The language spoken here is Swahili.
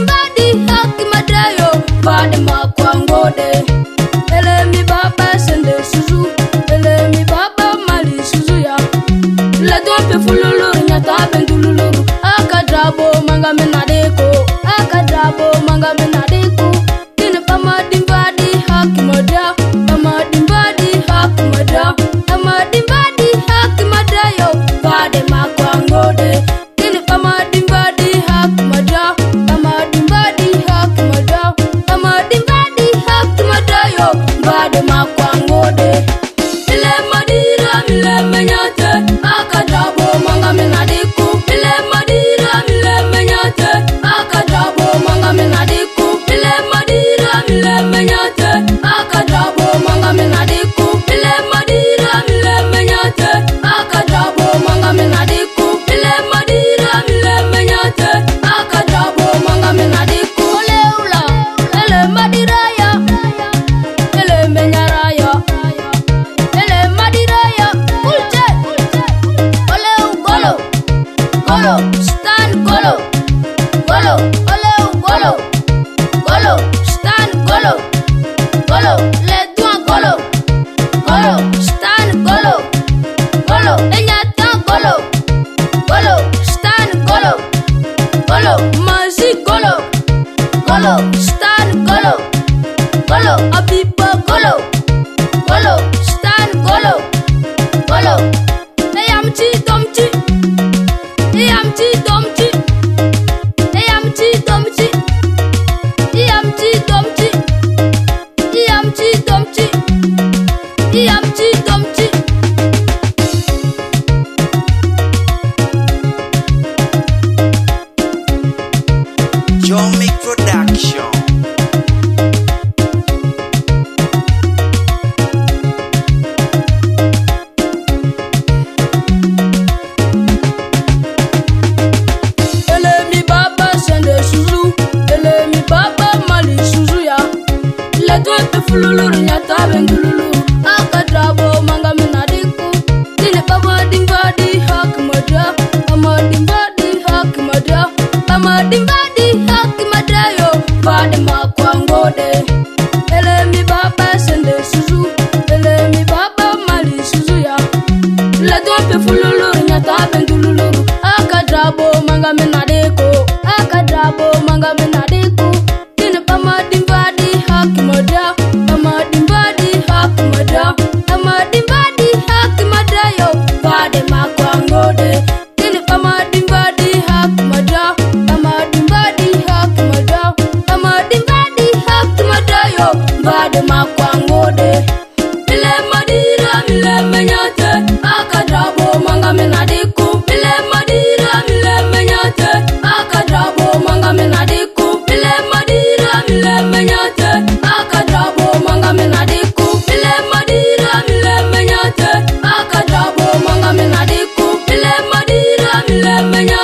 dimbadi haki madayo vade makwangode ele mi baba sende suzu ele mi baba mali suzu ya la dompe fululu nyata bendululu akadrabo manga menadeko akadrabo manga menadeko dine pama dimbadi haki madayo pama dimbadi haki madayo pama dimbadi haki madayo vade makwangode dine pama dimbadi haki madayo pama dimbadi haki madayo pama dimbadi haki madayo vade makwangode ile madira mile menyate akadrabo manga menadeko ile madira mile menyate akadrabo manga menadeko ile madira mile menyate akadrabo manga menadeko ile madira mile menyate akadrabo manga menadeko ile madira mile menyate akadrabo manga menadeko oleula ele madira ya ele menyaraya ele madira ya ulche oleu golo golo stand golo golo oleu golo golo stand golo golo le doigt golo golo stand golo golo enyata golo golo stand golo golo mazi golo golo stand golo golo abiba golo golo stand golo golo eyamchi domchi eyamchi domchi eyamchi domchi eyamchi domchi eyamchi domchi eyamchi domchi John Make Production. ele mi baba sende suzu ele mi baba mali suzu ya le dote fululu nyata bendululu akadrabo manga menadiko dine baba dimbadi hak madra ama dimbadi hak madra ama dimbadi hak madrayo vade makwangode ele mi baba sende suzu ele mi baba mali suzu ya le dote fululu nyata bendululu akadrabo manga menadeko akadrabo manga menadeko dine pama dimbadi hak madra pama dimbadi hak madra pama dimbadi hak madrayo vade makwangode dine pama dimbadi hak madra pama dimbadi hak madra pama dimbadi hak madrayo vade makwangode ile madira mile menyate akadrabo manga menadeko ile madira mile menyate akadrabo manga menadeko ile madira mile menyate akadrabo manga menadeko ile madira mile menyate akadrabo manga menadeko ile madira mile menyate